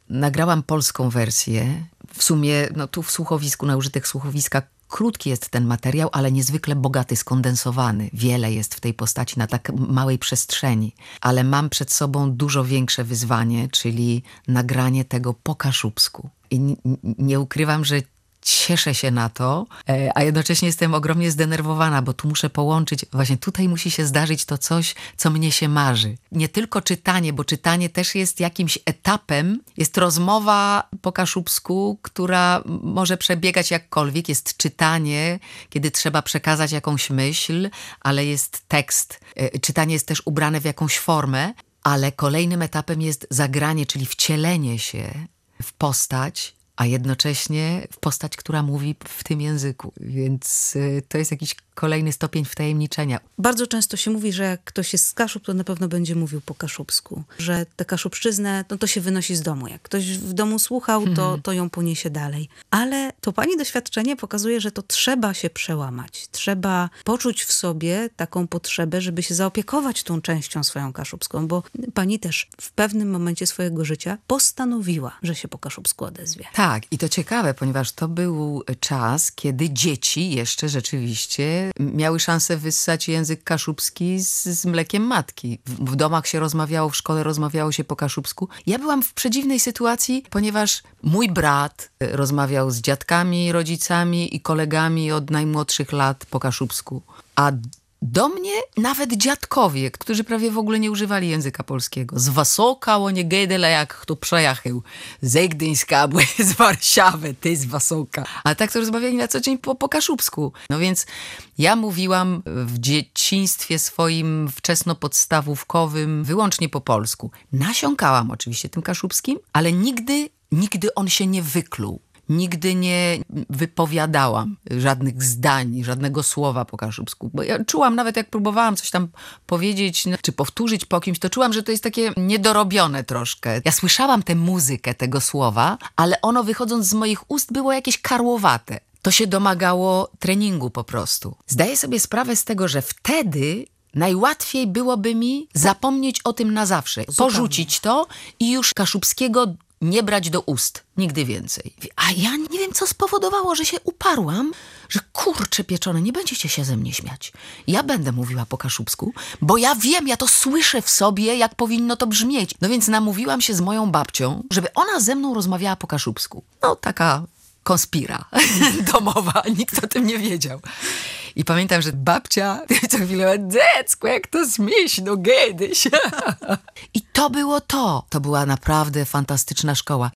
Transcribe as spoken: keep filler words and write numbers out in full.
Nagrałam polską wersję. W sumie, no tu w słuchowisku, na użytek słuchowiska, krótki jest ten materiał, ale niezwykle bogaty, skondensowany. Wiele jest w tej postaci na tak małej przestrzeni. Ale mam przed sobą dużo większe wyzwanie, czyli nagranie tego po kaszubsku. I n- nie ukrywam, że cieszę się na to, a jednocześnie jestem ogromnie zdenerwowana, bo tu muszę połączyć, właśnie tutaj musi się zdarzyć to coś, co mnie się marzy. Nie tylko czytanie, bo czytanie też jest jakimś etapem, jest rozmowa po kaszubsku, która może przebiegać jakkolwiek, jest czytanie, kiedy trzeba przekazać jakąś myśl, ale jest tekst. Czytanie jest też ubrane w jakąś formę, ale kolejnym etapem jest zagranie, czyli wcielenie się w postać, a jednocześnie w postać, która mówi w tym języku. Więc y, to jest jakiś kolejny stopień wtajemniczenia. Bardzo często się mówi, że jak ktoś jest z Kaszub, to na pewno będzie mówił po kaszubsku. Że tę kaszubszczyznę, no to się wynosi z domu. Jak ktoś w domu słuchał, to, hmm. to ją poniesie dalej. Ale to pani doświadczenie pokazuje, że to trzeba się przełamać. Trzeba poczuć w sobie taką potrzebę, żeby się zaopiekować tą częścią swoją kaszubską, bo pani też w pewnym momencie swojego życia postanowiła, że się po kaszubsku odezwie. Tak, i to ciekawe, ponieważ to był czas, kiedy dzieci jeszcze rzeczywiście miały szansę wyssać język kaszubski z, z mlekiem matki. W, w domach się rozmawiało, w szkole rozmawiało się po kaszubsku. Ja byłam w przedziwnej sytuacji, ponieważ mój brat rozmawiał z dziadkami, rodzicami i kolegami od najmłodszych lat po kaszubsku. A do mnie nawet dziadkowie, którzy prawie w ogóle nie używali języka polskiego. Z Wasoka, o nie gedele, jak kto przejechał. Z Gdyńska, bo z Warszawy, ty z Wasoka. A tak to rozmawiali na co dzień po, po kaszubsku. No więc ja mówiłam w dzieciństwie swoim wczesnopodstawówkowym wyłącznie po polsku. Nasiąkałam oczywiście tym kaszubskim, ale nigdy, nigdy on się nie wykluł. Nigdy nie wypowiadałam żadnych zdań, żadnego słowa po kaszubsku. Bo ja czułam, nawet jak próbowałam coś tam powiedzieć, czy powtórzyć po kimś, to czułam, że to jest takie niedorobione troszkę. Ja słyszałam tę muzykę tego słowa, ale ono wychodząc z moich ust było jakieś karłowate. To się domagało treningu po prostu. Zdaję sobie sprawę z tego, że wtedy najłatwiej byłoby mi zapomnieć o tym na zawsze. Porzucić to i już kaszubskiego nie brać do ust. Nigdy więcej. A ja nie wiem, co spowodowało, że się uparłam, że kurczę pieczone, nie będziecie się ze mnie śmiać. Ja będę mówiła po kaszubsku, bo ja wiem, ja to słyszę w sobie, jak powinno to brzmieć. No więc namówiłam się z moją babcią, żeby ona ze mną rozmawiała po kaszubsku. No taka konspira domowa, nikt o tym nie wiedział. I pamiętam, że babcia co chwilę, dziecko, jak to śmiesz, no kiedyś. I to było to. To była naprawdę fantastyczna szkoła.